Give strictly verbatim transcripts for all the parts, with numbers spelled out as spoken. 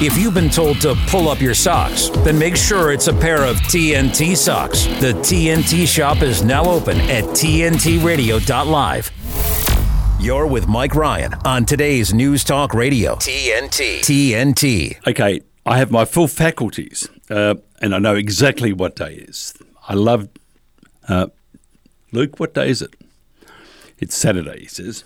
If you've been told to pull up your socks, then make sure it's a pair of T N T socks. The T N T shop is now open at T N T radio dot live. You're with Mike Ryan on today's News Talk Radio. T N T. T N T. Okay, I have my full faculties, uh, and I know exactly what day it is. I love... Uh, Luke, what day is it? It's Saturday, he says.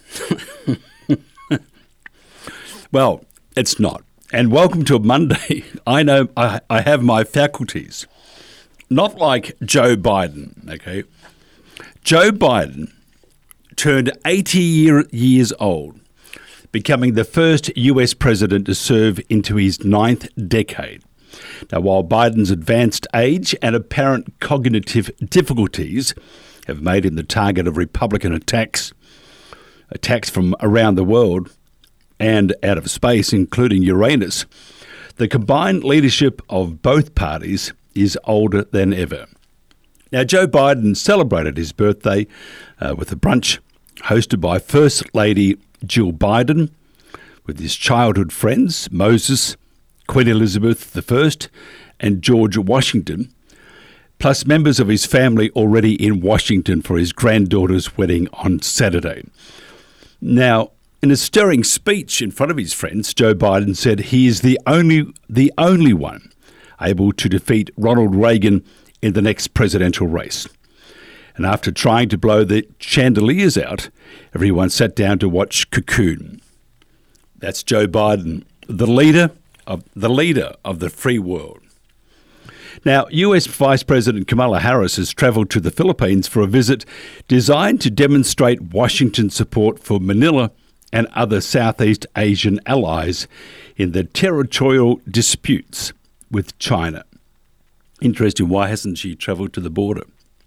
Well, it's not. And welcome to a Monday. I know I, I have my faculties. Not like Joe Biden, okay? Joe Biden turned eighty year, years old, becoming the first U S president to serve into his ninth decade. Now, while Biden's advanced age and apparent cognitive difficulties have made him the target of Republican attacks, attacks from around the world and out of space, including Uranus, the combined leadership of both parties is older than ever. Now, Joe Biden celebrated his birthday uh, with a brunch hosted by First Lady Jill Biden with his childhood friends, Moses, Queen Elizabeth the First, and George Washington, plus members of his family already in Washington for his granddaughter's wedding on Saturday. Now, in a stirring speech in front of his friends, Joe Biden said he is the only the only one able to defeat Ronald Reagan in the next presidential race. And after trying to blow the chandeliers out, everyone sat down to watch Cocoon. That's Joe Biden, the leader of the leader of the free world. Now, U S Vice President Kamala Harris has travelled to the Philippines for a visit designed to demonstrate Washington's support for Manila and other Southeast Asian allies in the territorial disputes with China. Interesting, why hasn't she travelled to the border?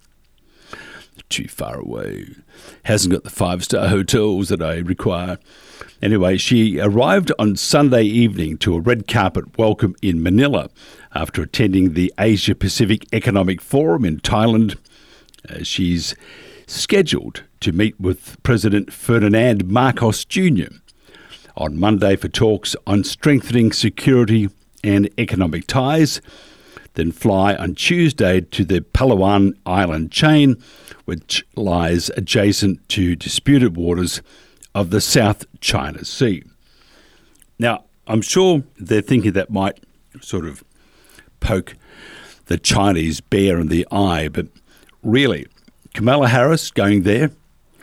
Too far away. Hasn't got the five-star hotels that I require. Anyway, she arrived on Sunday evening to a red carpet welcome in Manila after attending the Asia Pacific Economic Forum in Thailand. Uh, she's scheduled to meet with President Ferdinand Marcos Junior on Monday for talks on strengthening security and economic ties, then fly on Tuesday to the Palawan Island chain, which lies adjacent to disputed waters of the South China Sea. Now, I'm sure they're thinking that might sort of poke the Chinese bear in the eye, but really, Kamala Harris going there,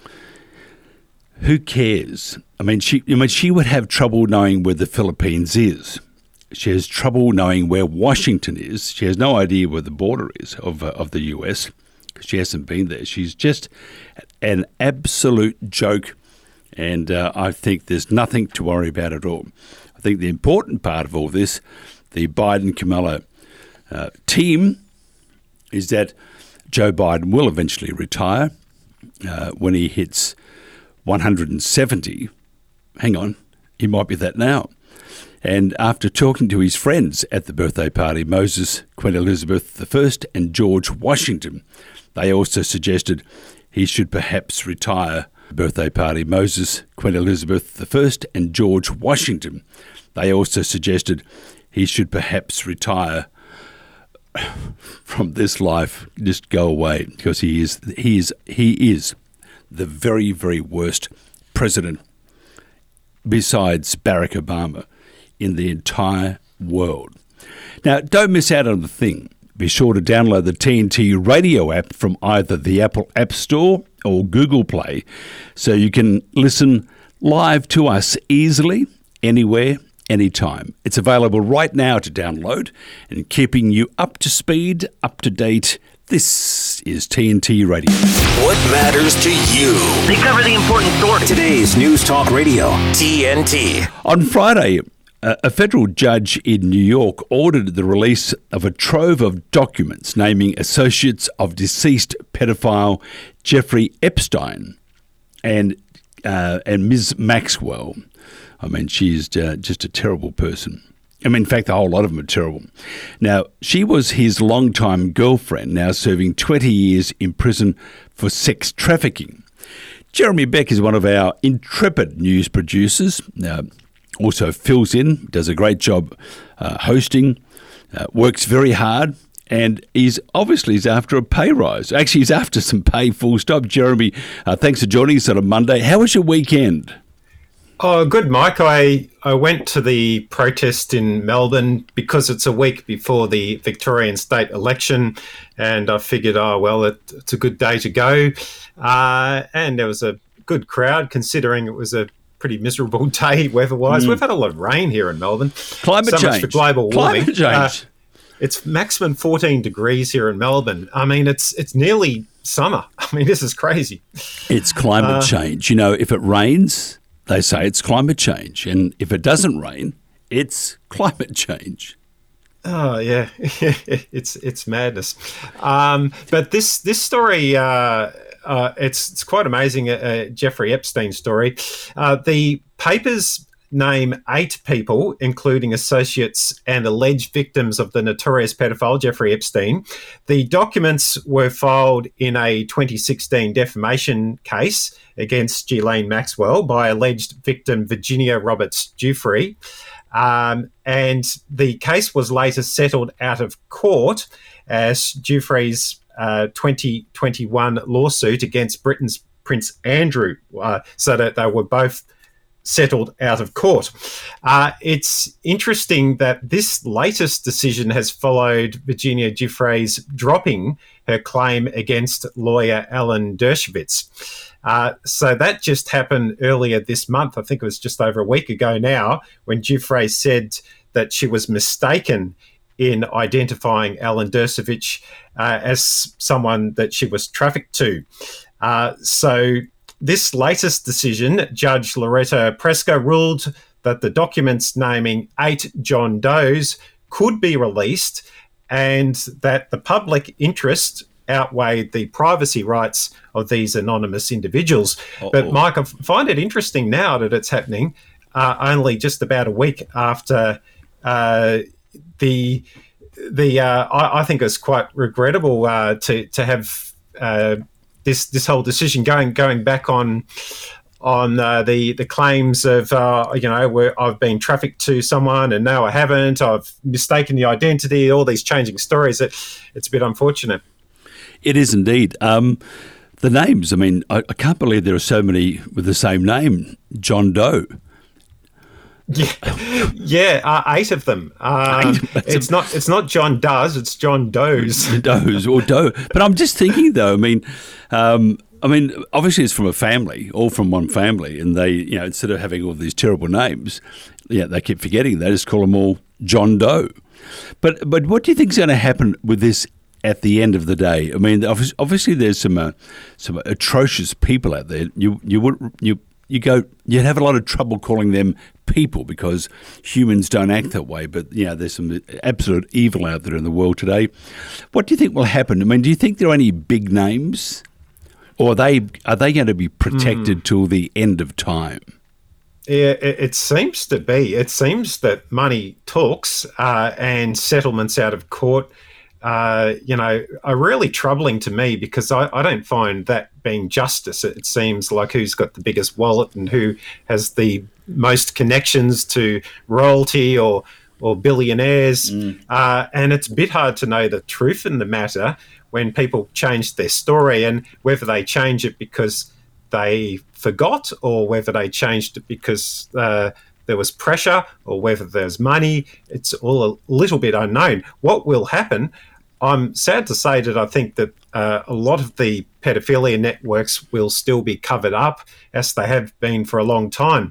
who cares? I mean, she, I mean, she would have trouble knowing where the Philippines is. She has trouble knowing where Washington is. She has no idea where the border is of uh, of the U S because she hasn't been there. She's just an absolute joke, and uh, I think there's nothing to worry about at all. I think the important part of all this, the Biden-Kamala uh, team, is that Joe Biden will eventually retire uh, when he hits one hundred seventy. Hang on, he might be that now. And after talking to his friends at the birthday party, Moses, Queen Elizabeth the First, and George Washington, they also suggested he should perhaps retire. Birthday party, Moses, Queen Elizabeth the First, and George Washington, they also suggested he should perhaps retire from this life, just go away, because he is he is he is the very, very worst president besides Barack Obama in the entire world. Now, don't miss out on the thing. Be sure to download the T N T radio app from either the Apple App Store or Google Play so you can listen live to us easily, anywhere, anytime. It's available right now to download and keeping you up to speed, up to date. This is T N T Radio. What matters to you? They cover the important stories. Today's News Talk Radio, T N T. On Friday, a federal judge in New York ordered the release of a trove of documents naming associates of deceased pedophile Jeffrey Epstein and uh, and Miz Maxwell. I mean, she's uh, just a terrible person. I mean, in fact, a whole lot of them are terrible. Now, she was his longtime girlfriend, now serving twenty years in prison for sex trafficking. Jeremy Beck is one of our intrepid news producers. Now, also fills in, does a great job uh, hosting, uh, works very hard, and he's obviously he's after a pay rise. Actually, he's after some pay, full stop. Jeremy, uh, thanks for joining us on a Monday. How was your weekend? Oh, good, Mike. I, I went to the protest in Melbourne because it's a week before the Victorian state election, and I figured, oh, well, it, it's a good day to go. Uh, and there was a good crowd, considering it was a pretty miserable day weather-wise. Mm. We've had a lot of rain here in Melbourne. Climate so change. Much for global warming. Climate change. Uh, it's maximum fourteen degrees here in Melbourne. I mean, it's it's nearly summer. I mean, this is crazy. It's climate uh, change. You know, if it rains, they say it's climate change. And if it doesn't rain, it's climate change. Oh, yeah. it's it's madness. Um, but this this story, uh, uh, it's, it's quite amazing, uh, Jeffrey Epstein story. Uh, the papers name eight people, including associates and alleged victims of the notorious pedophile Jeffrey Epstein. The documents were filed in a twenty sixteen defamation case against Ghislaine Maxwell by alleged victim Virginia Roberts Giuffre. Um, and the case was later settled out of court as Giuffre's uh, twenty twenty-one lawsuit against Britain's Prince Andrew, uh, so that they were both settled out of court. Uh, it's interesting that this latest decision has followed Virginia Giuffre's dropping her claim against lawyer Alan Dershowitz. Uh, so that just happened earlier this month. I think it was just over a week ago now, when Giuffre said that she was mistaken in identifying Alan Dershowitz uh, as someone that she was trafficked to. Uh, so this latest decision, Judge Loretta Preska ruled that the documents naming eight John Does could be released and that the public interest outweighed the privacy rights of these anonymous individuals. Uh-oh. But, Mike, I find it interesting now that it's happening uh, only just about a week after uh, the the. Uh, I, I think it's quite regrettable uh, to to have uh, this this whole decision going going back on on uh, the the claims of uh, you know where I've been trafficked to someone and now I haven't. I've mistaken the identity. All these changing stories. It, it's a bit unfortunate. It is indeed. Um, the names, I mean, I, I can't believe there are so many with the same name, John Doe. Yeah, yeah, uh, eight of them. Um, it's a, not it's not John Does, it's John Does. Does or Doe. But I'm just thinking, though, I mean, um, I mean, obviously it's from a family, all from one family, and they, you know, instead of having all these terrible names, yeah, they keep forgetting. They just call them all John Doe. But but what do you think is going to happen with this at the end of the day? I mean, obviously there's some uh, some atrocious people out there. You you would you you go you'd have a lot of trouble calling them people because humans don't act that way. But you know, there's some absolute evil out there in the world today. What do you think will happen? I mean, do you think there are any big names, or are they are they going to be protected mm. till the end of time? Yeah, it seems to be. It seems that money talks uh, and settlements out of court Uh, you know, are really troubling to me because I, I don't find that being justice. It seems like who's got the biggest wallet and who has the most connections to royalty or or billionaires. Mm. Uh, and it's a bit hard to know the truth in the matter when people change their story, and whether they change it because they forgot or whether they changed it because uh, there was pressure or whether there's money. It's all a little bit unknown. What will happen? I'm sad to say that I think that uh, a lot of the pedophilia networks will still be covered up as they have been for a long time.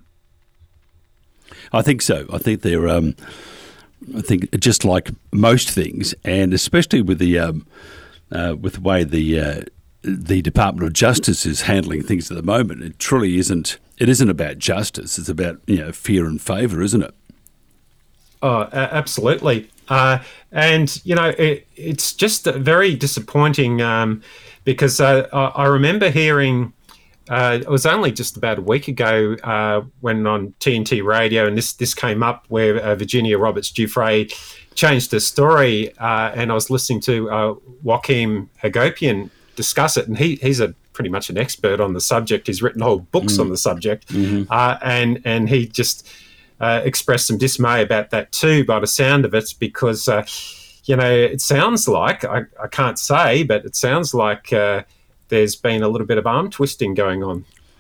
I think so. I think they're, um, I think just like most things, and especially with the um, uh, with the way the uh, the Department of Justice is handling things at the moment, it truly isn't. It isn't about justice. It's about, you know, fear and favour, isn't it? Oh, absolutely. Uh, and, you know, it, it's just very disappointing um, because uh, I, I remember hearing, uh, it was only just about a week ago uh, when on T N T radio, and this, this came up where uh, Virginia Roberts Giuffre changed her story, uh, and I was listening to uh, Joachim Hagopian discuss it, and he, he's a pretty much an expert on the subject. He's written whole books mm. on the subject, mm-hmm. uh, and and he just uh, expressed some dismay about that too, by the sound of it, because, uh, you know, it sounds like, I, I can't say, but it sounds like uh, there's been a little bit of arm twisting going on.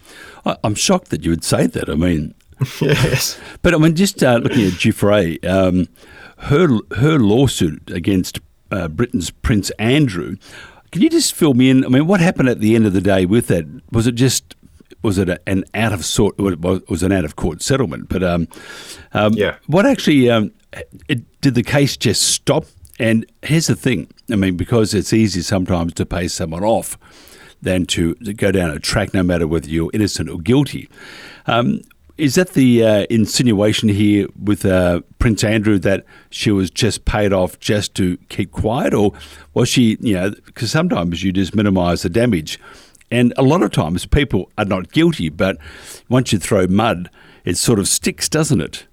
I- I'm shocked that you would say that. I mean, yes. But I mean, just uh, looking at Giuffre, um, her her lawsuit against uh, Britain's Prince Andrew. Can you just fill me in? I mean, what happened at the end of the day with that? Was it just was it a, an out of sort? Well, it was an out of court settlement, but um, um, yeah. What actually um, it, did the case just stop? And here's the thing. I mean, because it's easy sometimes to pay someone off than to, to go down a track, no matter whether you're innocent or guilty. Um, Is that the uh, insinuation here with uh, Prince Andrew, that she was just paid off just to keep quiet? Or was she, you know, because sometimes you just minimise the damage. And a lot of times people are not guilty, but once you throw mud, it sort of sticks, doesn't it?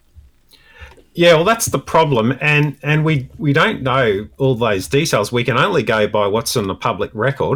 Yeah, well, that's the problem. And, and we, we don't know all those details. We can only go by what's on the public record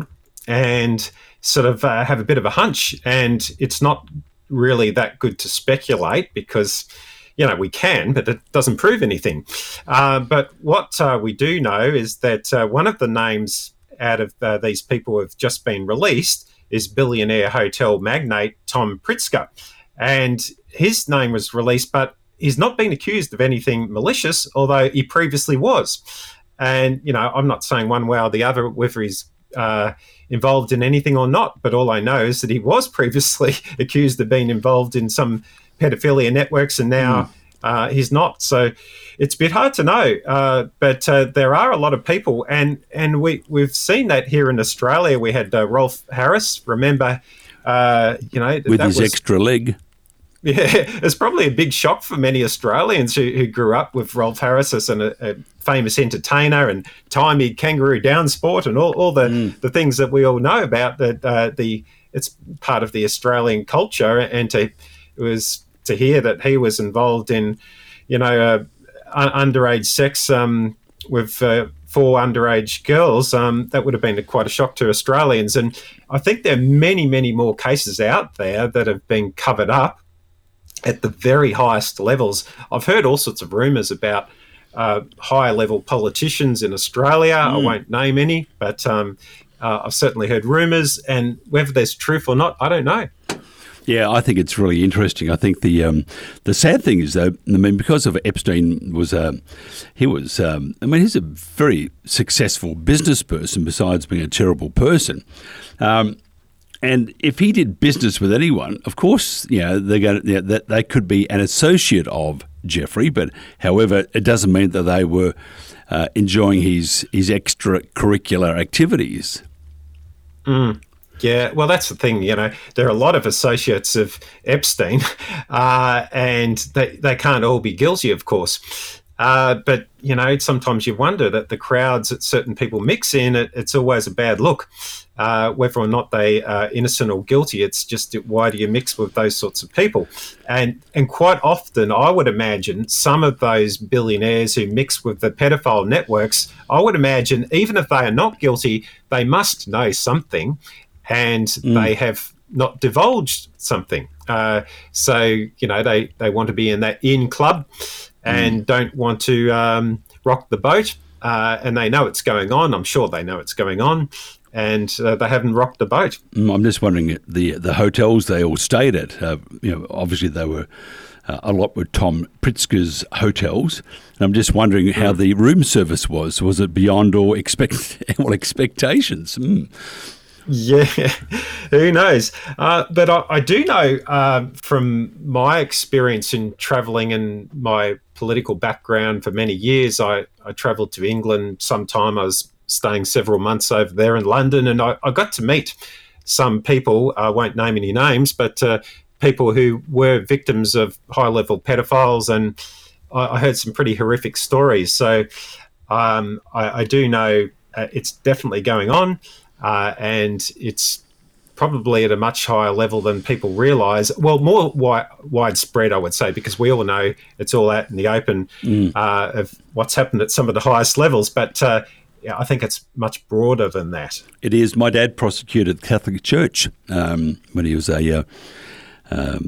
and sort of uh, have a bit of a hunch. And it's not really that good to speculate because, you know, we can, but it doesn't prove anything. Uh, but what uh, we do know is that uh, one of the names out of uh, these people who have just been released is billionaire hotel magnate Tom Pritzker. And his name was released, but he's not been accused of anything malicious, although he previously was. And, you know, I'm not saying one way or the other whether he's uh, involved in anything or not, but all I know is that he was previously accused of being involved in some pedophilia networks, and now mm. uh, he's not. So it's a bit hard to know, uh, but uh, there are a lot of people, and and we we've seen that here in Australia. We had uh, Rolf Harris. Remember, uh, you know, with that his was, extra leg. Yeah, it's probably a big shock for many Australians who, who grew up with Rolf Harris as an, a, a famous entertainer and timey kangaroo down sport and all, all the, mm. the things that we all know about. That uh, the it's part of the Australian culture, and to it was to hear that he was involved in, you know, uh, underage sex um, with uh, four underage girls. Um, that would have been quite a shock to Australians, and I think there are many, many more cases out there that have been covered up at the very highest levels. I've heard all sorts of rumours about uh, high-level politicians in Australia. Mm. I won't name any, but um, uh, I've certainly heard rumours, and whether there's truth or not, I don't know. Yeah, I think it's really interesting. I think the um, the sad thing is, though, I mean, because of Epstein was uh, he was um, I mean, he's a very successful business person besides being a terrible person. Um, And if he did business with anyone, of course, you know, they're going to, you know, that they could be an associate of Jeffrey. But however, it doesn't mean that they were uh, enjoying his his extracurricular activities. Mm. Yeah, well, that's the thing. You know, there are a lot of associates of Epstein, uh, and they they can't all be guilty, of course. Uh, but, you know, sometimes you wonder that the crowds that certain people mix in, it, it's always a bad look. Uh, whether or not they are innocent or guilty, it's just why do you mix with those sorts of people? And and quite often, I would imagine some of those billionaires who mix with the pedophile networks, I would imagine even if they are not guilty, they must know something, and mm. they have not divulged something. Uh, so, you know, they, they want to be in that in club and mm. don't want to um, rock the boat, uh, and they know it's going on. I'm sure they know it's going on, and uh, they haven't rocked the boat. I'm just wondering, the the hotels they all stayed at, uh, you know, obviously they were uh, a lot with Tom Pritzker's hotels, and I'm just wondering how mm. the room service was. Was it beyond all expect all expectations? Mm. Yeah, who knows? Uh, but I, I do know uh, from my experience in travelling and my political background for many years, I, I travelled to England sometime. I was staying several months over there in London, and I, I got to meet some people, I won't name any names, but uh, people who were victims of high-level pedophiles, and I, I heard some pretty horrific stories. So um, I, I do know uh, it's definitely going on. Uh, and it's probably at a much higher level than people realise. Well, more wi- widespread, I would say, because we all know it's all out in the open mm. uh, of what's happened at some of the highest levels. But uh, yeah, I think it's much broader than that. It is. My dad prosecuted the Catholic Church um, when he was a uh, um,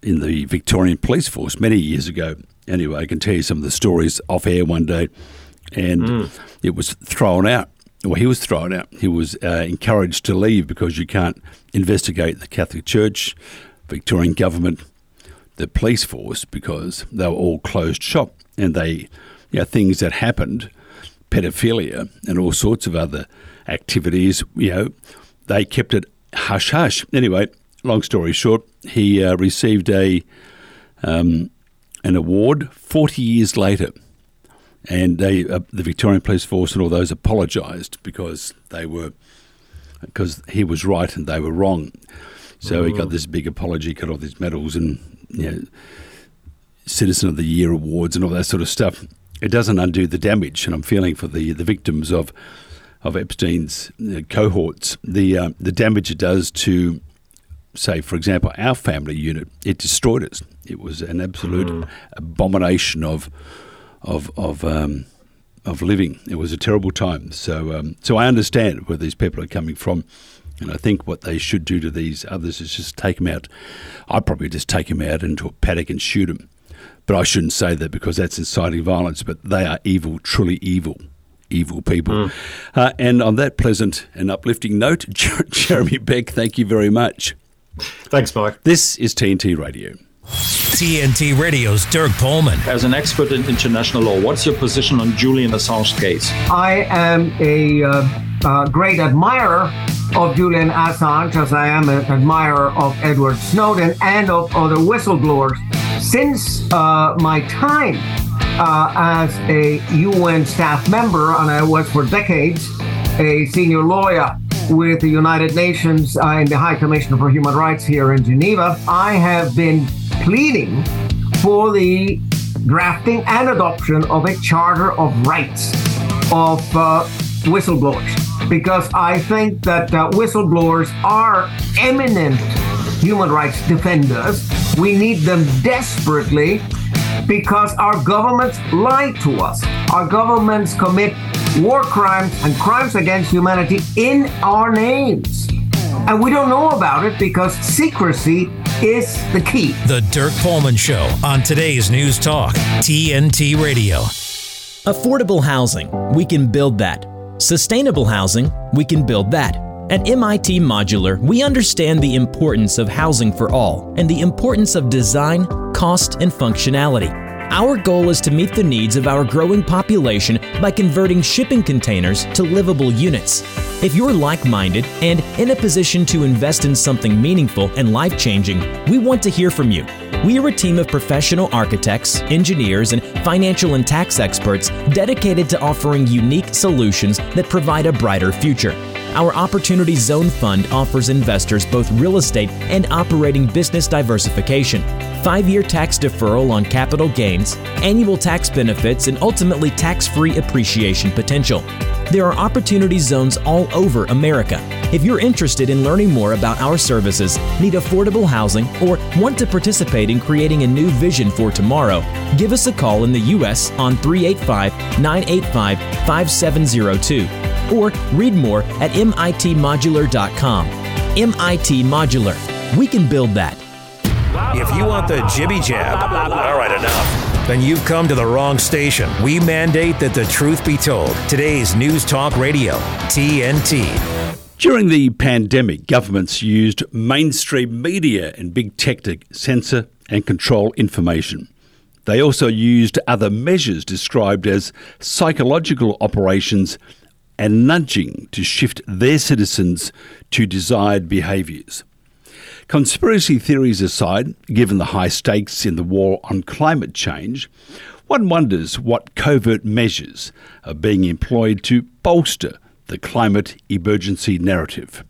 in the Victorian Police Force many years ago. Anyway, I can tell you some of the stories off air one day, and mm. it was thrown out. Well, he was thrown out. He was uh, encouraged to leave because you can't investigate the Catholic Church, Victorian government, the police force, because they were all closed shop, and they, you know, things that happened, pedophilia and all sorts of other activities, you know, they kept it hush hush. Anyway, long story short, he uh, received a um, an award forty years later, and they uh, the Victorian Police Force and all those apologised because they were because he was right and they were wrong. So mm. he got this big apology, got all these medals and, you know, Citizen of the Year awards and all that sort of stuff. It doesn't undo the damage, and I'm feeling for the the victims of of Epstein's uh, cohorts, the uh, the damage it does to, say, for example, our family unit. It destroyed us. It was an absolute mm. abomination of of of um, of living. It was a terrible time. So um, so I understand where these people are coming from, and I think what they should do to these others is just take them out. I'd probably just take them out into a paddock and shoot them. But I shouldn't say that because that's inciting violence. But they are evil, truly evil. Evil people. Mm. Uh, and on that pleasant and uplifting note, Jer- Jeremy Beck, thank you very much. Thanks, Mike. This is T N T Radio. T N T Radio's Dirk Pohlman. As an expert in international law, what's your position on Julian Assange's case? I am a uh, uh, great admirer of Julian Assange, as I am an admirer of Edward Snowden and of other whistleblowers. Since uh, my time Uh, as a U N staff member, and I was for decades a senior lawyer with the United Nations uh, in the High Commissioner for Human Rights here in Geneva, I have been pleading for the drafting and adoption of a Charter of Rights of uh, whistleblowers, because I think that uh, whistleblowers are eminent human rights defenders. We need them desperately, because our governments lie to us. Our governments commit war crimes and crimes against humanity in our names. And we don't know about it because secrecy is the key. The Dirk Pohlman Show on today's News Talk, T N T Radio. Affordable housing, we can build that. Sustainable housing, we can build that. At M I T Modular, we understand the importance of housing for all and the importance of design, cost, and functionality. Our goal is to meet the needs of our growing population by converting shipping containers to livable units. If you're like-minded and in a position to invest in something meaningful and life-changing, we want to hear from you. We are a team of professional architects, engineers, and financial and tax experts dedicated to offering unique solutions that provide a brighter future. Our Opportunity Zone Fund offers investors both real estate and operating business diversification, five-year tax deferral on capital gains, annual tax benefits, and ultimately tax-free appreciation potential. There are opportunity zones all over America. If you're interested in learning more about our services, need affordable housing, or want to participate in creating a new vision for tomorrow, give us a call in the U S on three eight five, nine eight five, five seven zero two. Or read more at M I T modular dot com. M I T Modular. We can build that. If you want the jibby jab, all right, enough, then you've come to the wrong station. We mandate that the truth be told. Today's News Talk Radio, T N T. During the pandemic, governments used mainstream media and big tech to censor and control information. They also used other measures described as psychological operations and nudging to shift their citizens to desired behaviours. Conspiracy theories aside, given the high stakes in the war on climate change, one wonders what covert measures are being employed to bolster the climate emergency narrative.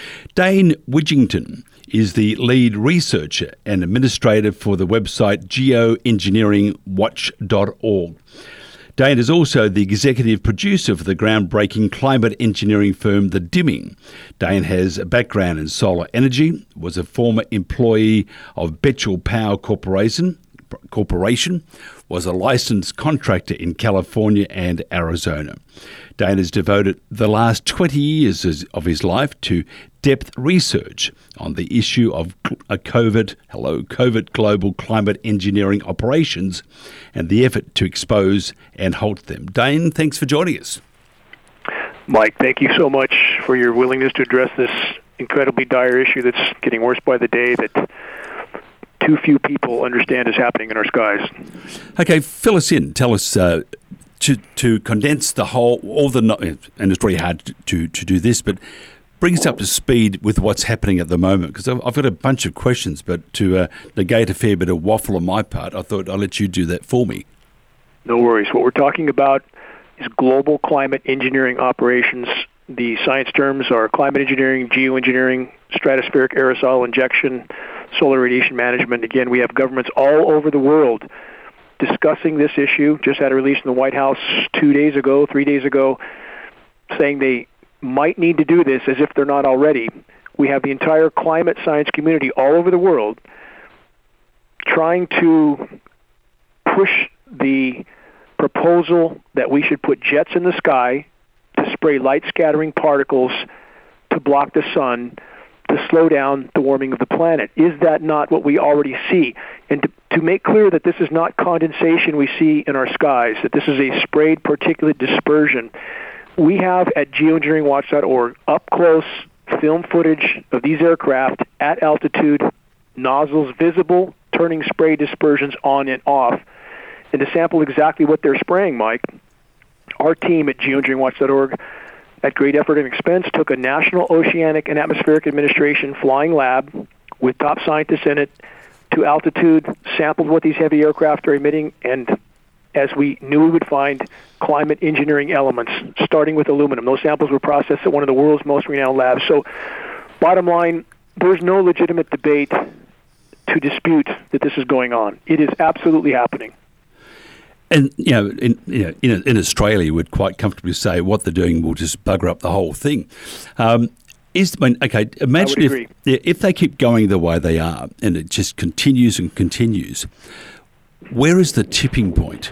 Dane Widgington is the lead researcher and administrator for the website geoengineering watch dot org. Dane is also the executive producer for the groundbreaking climate engineering firm The Dimming. Dane has a background in solar energy, was a former employee of Bechtel Power Corporation, Corp- Corporation was a licensed contractor in California and Arizona. Dane has devoted the last twenty years of his life to depth research on the issue of a COVID, hello, COVID global climate engineering operations and the effort to expose and halt them. Dane, thanks for joining us. Mike, thank you so much for your willingness to address this incredibly dire issue that's getting worse by the day that too few people understand is happening in our skies. Okay, fill us in. Tell us, uh, to to condense the whole, all the, and it's very hard to, to do this, but bring us up to speed with what's happening at the moment, because I've, I've got a bunch of questions, but to uh, negate a fair bit of waffle on my part, I thought I'd let you do that for me. No worries. What we're talking about is global climate engineering operations. The science terms are climate engineering, geoengineering, stratospheric aerosol injection, solar radiation management. Again, we have governments all over the world discussing this issue. Just had a release in the White House two days ago, three days ago, saying they might need to do this as if they're not already. We have the entire climate science community all over the world trying to push the proposal that we should put jets in the sky to spray light-scattering particles to block the sun to slow down the warming of the planet. Is that not what we already see? And to, to make clear that this is not condensation we see in our skies, that this is a sprayed particulate dispersion, we have at geoengineering watch dot org up-close film footage of these aircraft at altitude, nozzles visible, turning spray dispersions on and off. And to sample exactly what they're spraying, Mike, our team at geoengineering watch dot org, at great effort and expense, took a National Oceanic and Atmospheric Administration flying lab with top scientists in it to altitude, sampled what these heavy aircraft are emitting, and as we knew we would find, climate engineering elements, starting with aluminum. Those samples were processed at one of the world's most renowned labs. So, bottom line, there's no legitimate debate to dispute that this is going on. It is absolutely happening. And, you know, in, you know, in, in Australia, you would quite comfortably say what they're doing will just bugger up the whole thing. Um, is I mean, okay, imagine if, if they keep going the way they are and it just continues and continues, where is the tipping point?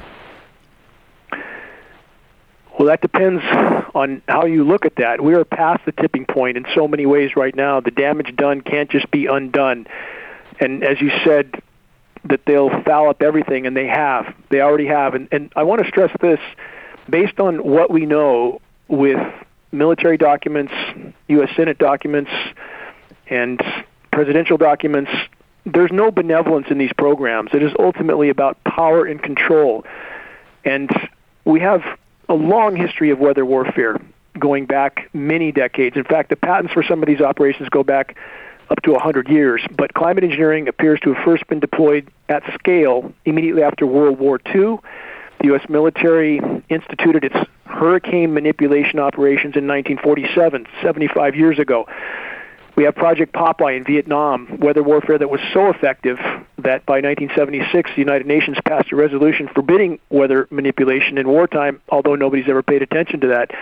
Well, that depends on how you look at that. We are past the tipping point in so many ways right now. The damage done can't just be undone. And as you said, that they'll foul up everything, and they have. They already have. And, and I want to stress this, based on what we know with military documents, U S Senate documents, and presidential documents, there's no benevolence in these programs. It is ultimately about power and control. And we have a long history of weather warfare going back many decades. In fact, the patents for some of these operations go back up to one hundred years, but climate engineering appears to have first been deployed at scale immediately after World War Two. The U S military instituted its hurricane manipulation operations in nineteen forty-seven, seventy-five years ago. We have Project Popeye in Vietnam, weather warfare that was so effective that by nineteen seventy-six, the United Nations passed a resolution forbidding weather manipulation in wartime, although nobody's ever paid attention to that.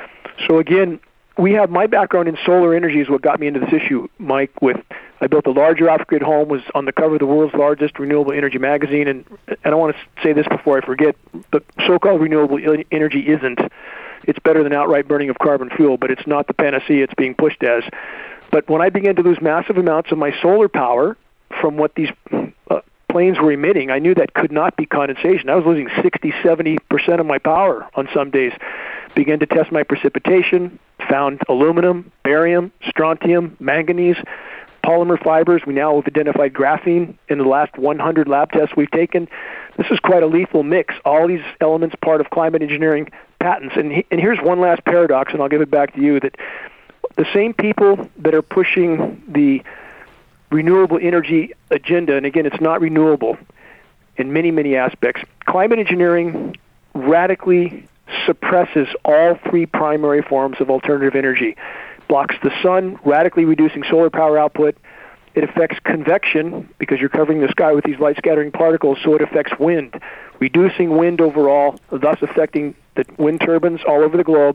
So again, we have my background in solar energy is what got me into this issue, Mike. With I built a larger off-grid home, was on the cover of the world's largest renewable energy magazine, and, and I want to say this before I forget, but so-called renewable energy isn't. It's better than outright burning of carbon fuel, but it's not the panacea it's being pushed as. But when I began to lose massive amounts of my solar power from what these uh, planes were emitting, I knew that could not be condensation. I was losing sixty, seventy percent of my power on some days. Began to test my precipitation, found aluminum, barium, strontium, manganese, polymer fibers. We now have identified graphene in the last one hundred lab tests we've taken. This is quite a lethal mix. All these elements part of climate engineering patents. And, he, and here's one last paradox, and I'll give it back to you, that the same people that are pushing the renewable energy agenda, and again, it's not renewable in many, many aspects, climate engineering radically suppresses all three primary forms of alternative energy. Blocks the sun, radically reducing solar power output. It affects convection because you're covering the sky with these light-scattering particles, so it affects wind, reducing wind overall, thus affecting the wind turbines all over the globe.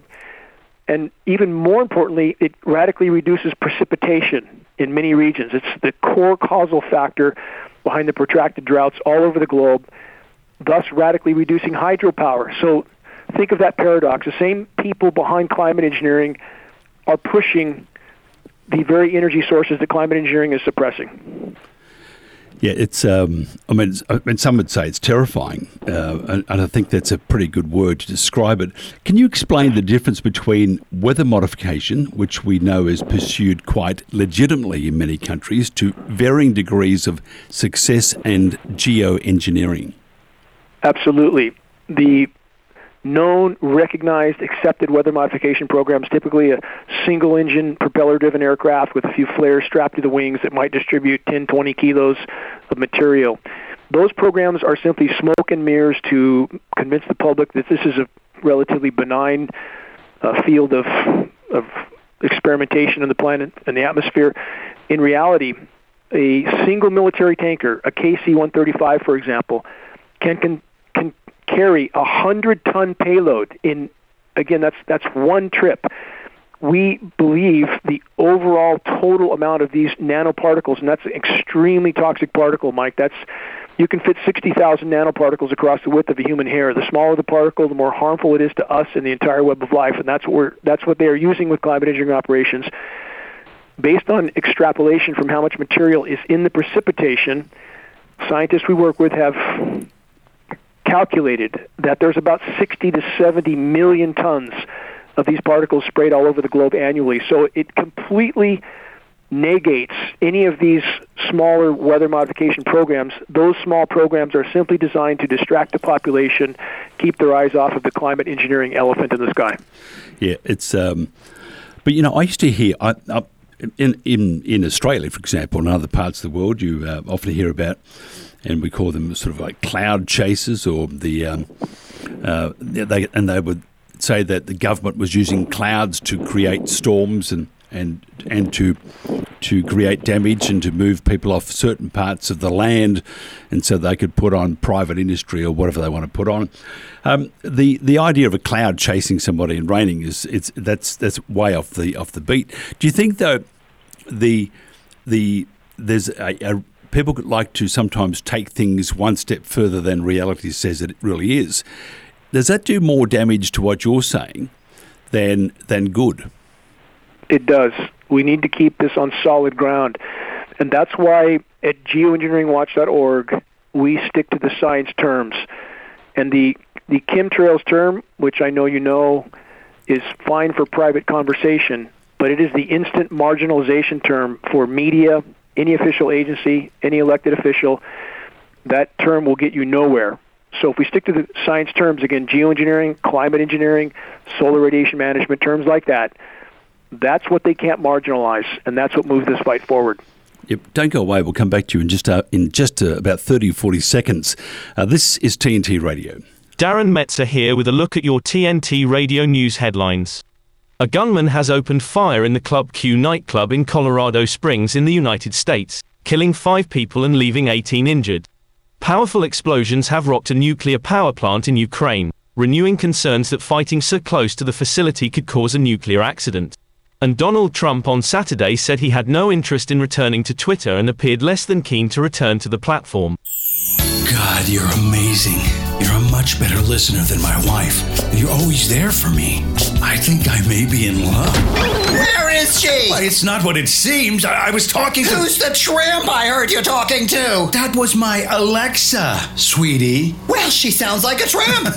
And even more importantly, it radically reduces precipitation in many regions. It's the core causal factor behind the protracted droughts all over the globe, thus radically reducing hydropower. So think of that paradox. The same people behind climate engineering are pushing the very energy sources that climate engineering is suppressing. Yeah, it's. Um, I mean, it's, I mean, some would say it's terrifying, uh, and, and I think that's a pretty good word to describe it. Can you explain the difference between weather modification, which we know is pursued quite legitimately in many countries, to varying degrees of success, and geoengineering? Absolutely. The known, recognized, accepted weather modification programs, typically a single-engine, propeller-driven aircraft with a few flares strapped to the wings that might distribute ten, twenty kilos of material. Those programs are simply smoke and mirrors to convince the public that this is a relatively benign uh, field of, of experimentation on the planet and the atmosphere. In reality, a single military tanker, a K C one thirty-five, for example, can can, can carry a hundred-ton payload in, again, that's that's one trip. We believe the overall total amount of these nanoparticles, and that's an extremely toxic particle, Mike. That's you can fit sixty thousand nanoparticles across the width of a human hair. The smaller the particle, the more harmful it is to us and the entire web of life, and that's what we're, that's what they are using with climate engineering operations. Based on extrapolation from how much material is in the precipitation, scientists we work with have calculated that there's about sixty to seventy million tons of these particles sprayed all over the globe annually. So it completely negates any of these smaller weather modification programs. Those small programs are simply designed to distract the population, keep their eyes off of the climate engineering elephant in the sky. Yeah, it's. Um, but you know, I used to hear I, I, in in in Australia, for example, and other parts of the world, you uh, often hear about. And we call them sort of like cloud chasers, or the um, uh, they and they would say that the government was using clouds to create storms and and and to to create damage and to move people off certain parts of the land, and so they could put on private industry or whatever they want to put on. Um, the the idea of a cloud chasing somebody and raining is it's that's that's way off the off the beat. Do you think though the the there's a, a people like to sometimes take things one step further than reality says that it really is. Does that do more damage to what you're saying than than good? It does. We need to keep this on solid ground. And that's why at geoengineering watch dot org, we stick to the science terms. And the, the chemtrails term, which I know you know, is fine for private conversation, but it is the instant marginalization term for media, any official agency, any elected official. That term will get you nowhere. So if we stick to the science terms, again, geoengineering, climate engineering, solar radiation management, terms like that, that's what they can't marginalize, and that's what moves this fight forward. Yep, don't go away. We'll come back to you in just uh, in just uh, about thirty, forty seconds. Uh, this is T N T Radio. Darren Metzer here with a look at your T N T Radio news headlines. A gunman has opened fire in the Club Q nightclub in Colorado Springs in the United States, killing five people and leaving eighteen injured. Powerful explosions have rocked a nuclear power plant in Ukraine, renewing concerns that fighting so close to the facility could cause a nuclear accident. And Donald Trump on Saturday said he had no interest in returning to Twitter and appeared less than keen to return to the platform. God, you're amazing. You're a much better listener than my wife. You're always there for me. I think I may be in love. Where is she? Well, it's not what it seems. I, I was talking to... Who's the tramp I heard you talking to? That was my Alexa, sweetie. Well, she sounds like a tramp.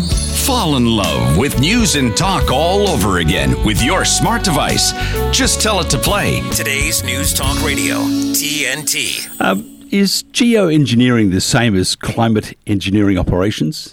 Fall in love with news and talk all over again with your smart device. Just tell it to play. Today's News Talk Radio, T N T. Um, Is geoengineering the same as climate engineering operations?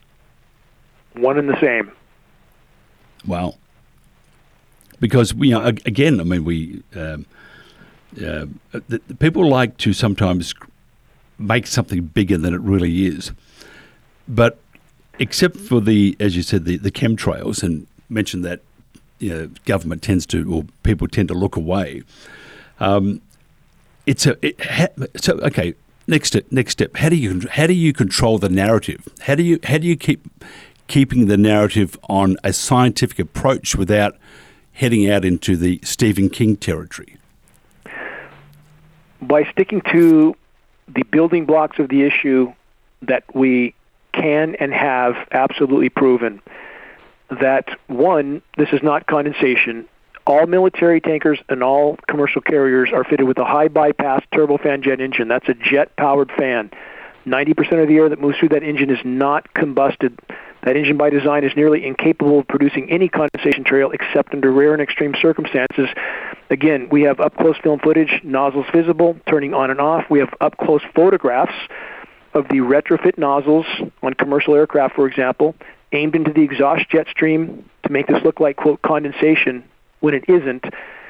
One and the same. Well, because we, you know, again, I mean, we um, uh, the, the people like to sometimes make something bigger than it really is, but except for the, as you said, the, the chemtrails, and mentioned that, you know, government tends to, or people tend to look away. Um, It's a it ha, so okay. Next step. Next step. How do you how do you control the narrative? How do you how do you keep keeping the narrative on a scientific approach without heading out into the Stephen King territory? By sticking to the building blocks of the issue that we can and have absolutely proven that, one, this is not condensation. All military tankers and all commercial carriers are fitted with a high bypass turbofan jet engine. That's a jet-powered fan. ninety percent of the air that moves through that engine is not combusted. That engine by design is nearly incapable of producing any condensation trail except under rare and extreme circumstances. Again, we have up-close film footage, nozzles visible, turning on and off. We have up-close photographs of the retrofit nozzles on commercial aircraft, for example, aimed into the exhaust jet stream to make this look like, quote, condensation when it isn't.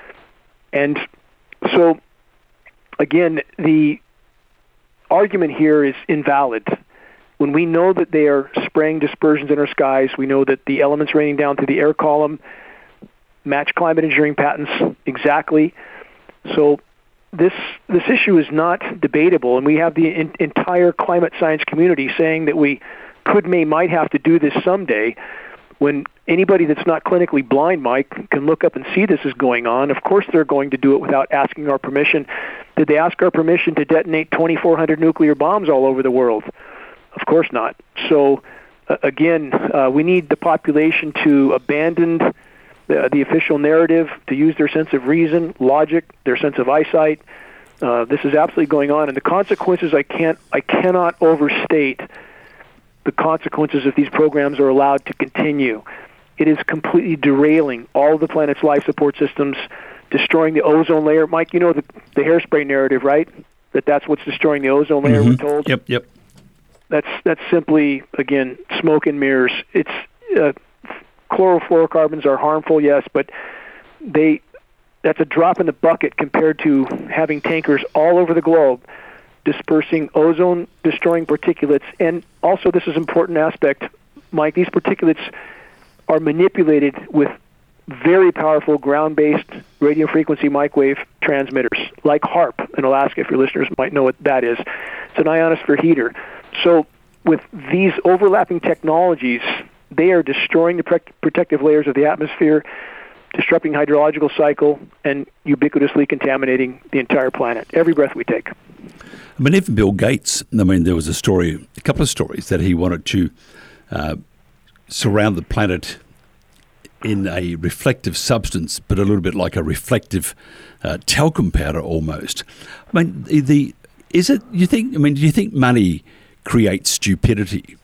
And so, again, the argument here is invalid. When we know that they are spraying dispersions in our skies, we know that the elements raining down through the air column match climate engineering patents exactly. So this this issue is not debatable, and we have the in, entire climate science community saying that we could, may, might have to do this someday. When anybody that's not clinically blind, Mike, can look up and see this is going on, of course they're going to do it without asking our permission. Did they ask our permission to detonate twenty-four hundred nuclear bombs all over the world? Of course not. So, uh, again, uh, we need the population to abandon the, the official narrative, to use their sense of reason, logic, their sense of eyesight. Uh, this is absolutely going on, and the consequences, I can't, I cannot overstate the consequences if these programs are allowed to continue. It is completely derailing all of the planet's life support systems, destroying the ozone layer. Mike, you know the, the hairspray narrative, right? That that's what's destroying the ozone layer, mm-hmm. we're told? Yep, yep. That's that's simply, again, smoke and mirrors. It's uh, chlorofluorocarbons are harmful, yes, but they that's a drop in the bucket compared to having tankers all over the globe dispersing ozone-destroying particulates. And also, this is an important aspect, Mike, these particulates are manipulated with very powerful ground-based radio frequency microwave transmitters, like HAARP in Alaska, if your listeners might know what that is. It's an ionosphere heater. So with these overlapping technologies, they are destroying the pre- protective layers of the atmosphere, disrupting hydrological cycle, and ubiquitously contaminating the entire planet, every breath we take. I mean, even Bill Gates, I mean, there was a story, a couple of stories that he wanted to uh, surround the planet in a reflective substance, but a little bit like a reflective uh, talcum powder almost. I mean, the, the is it, you think, I mean, do you think money creates stupidity?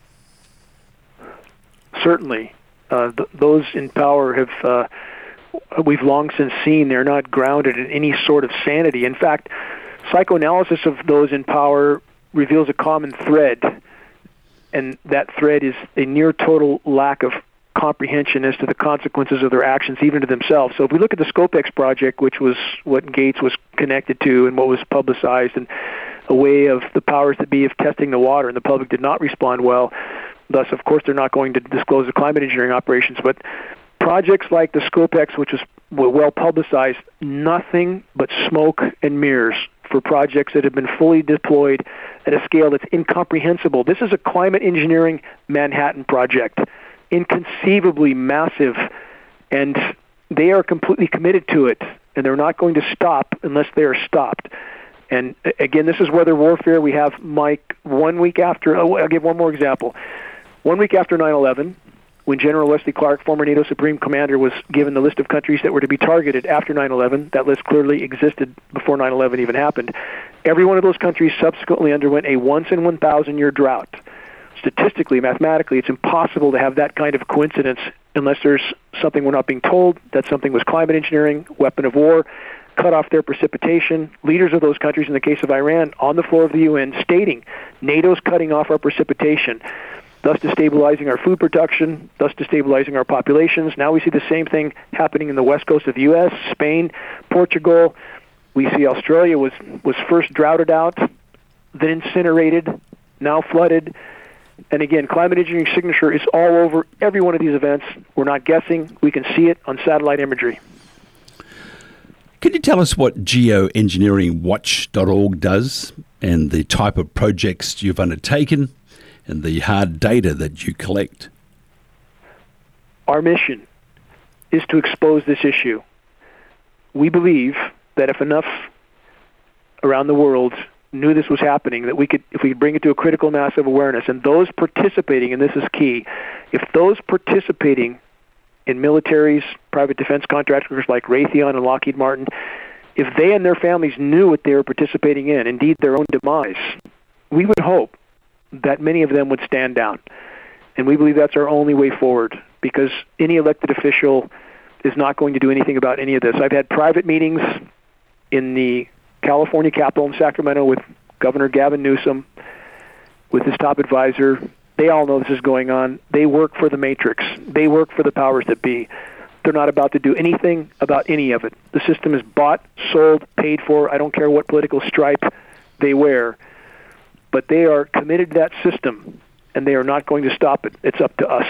Certainly. Uh, th- those in power have, uh, we've long since seen they're not grounded in any sort of sanity. In fact, psychoanalysis of those in power reveals a common thread, and that thread is a near total lack of comprehension as to the consequences of their actions, even to themselves. So if we look at the ScopeX project, which was what Gates was connected to and what was publicized, and a way of the powers that be of testing the water, and the public did not respond well. Thus, of course, they're not going to disclose the climate engineering operations. But projects like the ScopeX, which was well publicized, nothing but smoke and mirrors for projects that have been fully deployed at a scale that's incomprehensible. This is a climate engineering Manhattan project, inconceivably massive, and they are completely committed to it, and they're not going to stop unless they are stopped. And again, this is weather warfare. We have, Mike, one week after, oh, I'll give one more example. One week after nine eleven, when General Wesley Clark, former NATO Supreme Commander, was given the list of countries that were to be targeted after nine eleven, that list clearly existed before nine eleven even happened, every one of those countries subsequently underwent a once in one thousand year drought. Statistically, mathematically, it's impossible to have that kind of coincidence unless there's something we're not being told, that something was climate engineering, weapon of war, cut off their precipitation. Leaders of those countries, in the case of Iran, on the floor of the U N, stating NATO's cutting off our precipitation, thus destabilizing our food production, thus destabilizing our populations. Now we see the same thing happening in the west coast of the U S, Spain, Portugal. We see Australia was, was first droughted out, then incinerated, now flooded. And again, climate engineering signature is all over every one of these events. We're not guessing. We can see it on satellite imagery. Can you tell us what geoengineering watch dot org does and the type of projects you've undertaken and the hard data that you collect? Our mission is to expose this issue. We believe that if enough around the world knew this was happening, that we could, if we could bring it to a critical mass of awareness, and those participating, and this is key, if those participating in militaries, private defense contractors like Raytheon and Lockheed Martin, if they and their families knew what they were participating in, indeed their own demise, we would hope that many of them would stand down. And we believe that's our only way forward, because any elected official is not going to do anything about any of this. I've had private meetings in the California Capitol in Sacramento with Governor Gavin Newsom, with his top advisor. They all know this is going on. They work for the matrix. They work for the powers that be. They're not about to do anything about any of it. The system is bought, sold, paid for. I don't care what political stripe they wear. But they are committed to that system, and they are not going to stop it. It's up to us.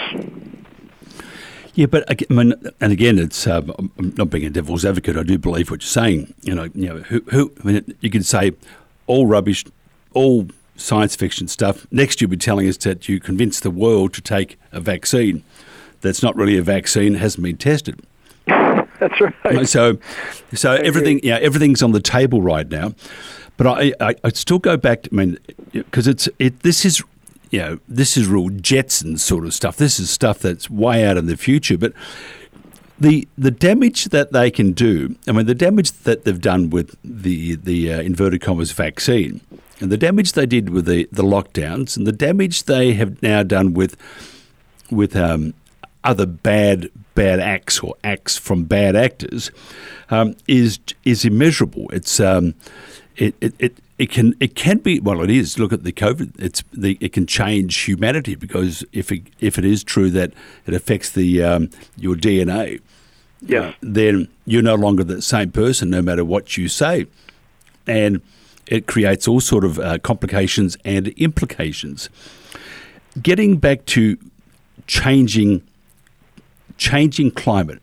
Yeah, but I mean, and again, it's uh, I'm not being a devil's advocate. I do believe what you're saying. You know, you know, who, who I mean, you could say all rubbish, all science fiction stuff. Next, you'll be telling us that you convince the world to take a vaccine that's not really a vaccine, hasn't been tested. That's right. So, so everything, yeah, everything's on the table right now. But I, I, I still go back to, I mean, because it's it. This is. You know, this is real Jetsons sort of stuff. This is stuff that's way out in the future. But the the damage that they can do, I mean, the damage that they've done with the the uh, inverted commas vaccine, and the damage they did with the, the lockdowns, and the damage they have now done with with um, other bad bad acts or acts from bad actors, um, is is immeasurable. It's um, it it. it It can it can be well it is look at the COVID it's the it can change humanity, because if it, if it is true that it affects the um, your D N A, yes. uh, then you're no longer the same person no matter what you say, and it creates all sort of uh, complications and implications. Getting back to changing changing climate,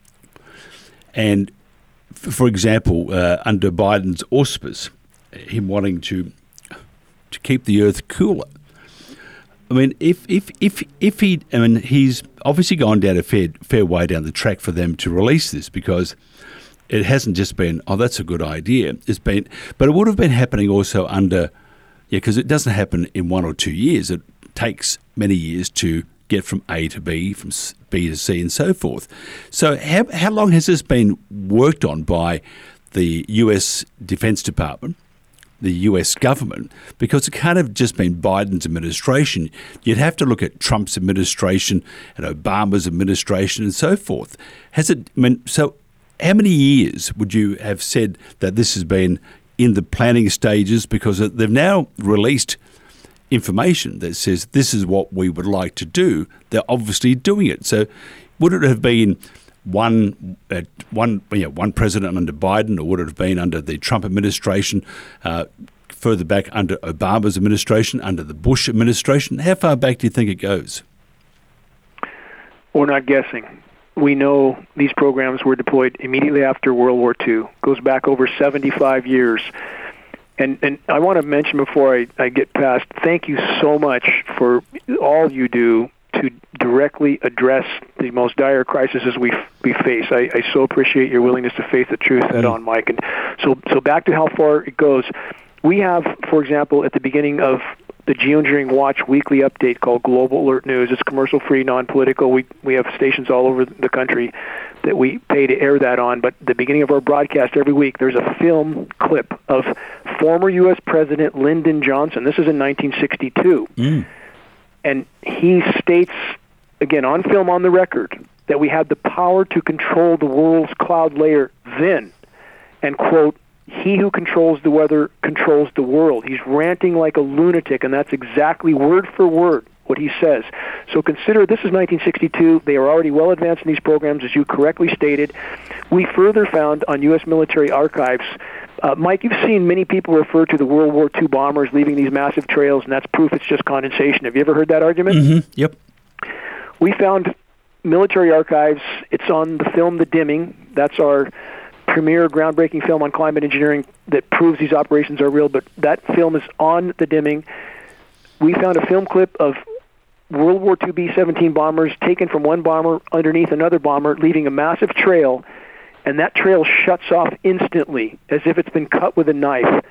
and f- for example, uh, under Biden's auspice, him wanting to to keep the earth cooler. I mean, if if if if he, I mean, he's obviously gone down a fair fair way down the track for them to release this, because it hasn't just been, oh, that's a good idea. It's been, but it would have been happening also under, yeah, because it doesn't happen in one or two years. It takes many years to get from A to B, from B to C, and so forth. So, how how long has this been worked on by the U S Defense Department, the U S government? Because it can't have just been Biden's administration. You'd have to look at Trump's administration and Obama's administration and so forth. Has it, I mean, so how many years would you have said that this has been in the planning stages? Because they've now released information that says this is what we would like to do. They're obviously doing it. So would it have been one uh, one you know, one president under Biden, or would it have been under the Trump administration, uh, further back under Obama's administration, under the Bush administration? How far back do you think it goes? We're not guessing. We know these programs were deployed immediately after World War Two. Goes back over seventy-five years. And and I want to mention before I, I get past, thank you so much for all you do to directly address the most dire crises we we face. I, I so appreciate your willingness to face the truth head on, Mike. And so so back to how far it goes. We have, for example, at the beginning of the Geoengineering Watch weekly update called Global Alert News. It's commercial-free, non-political. We we have stations all over the country that we pay to air that on. But at the beginning of our broadcast every week, there's a film clip of former U S President Lyndon Johnson. This is in nineteen sixty-two. Mm. And he states, again, on film, on the record, that we had the power to control the world's cloud layer then. And, quote, he who controls the weather controls the world. He's ranting like a lunatic, and that's exactly word for word what he says. So consider this is nineteen sixty-two. They are already well advanced in these programs, as you correctly stated. We further found on U S military archives, uh, Mike, you've seen many people refer to the World War Two bombers leaving these massive trails, and that's proof it's just condensation. Have you ever heard that argument? Mm-hmm. Yep. We found military archives. It's on the film The Dimming. That's our premier groundbreaking film on climate engineering that proves these operations are real, but that film is on The Dimming. We found a film clip of World War Two B seventeen bombers taken from one bomber underneath another bomber, leaving a massive trail, and that trail shuts off instantly, as if it's been cut with a knife.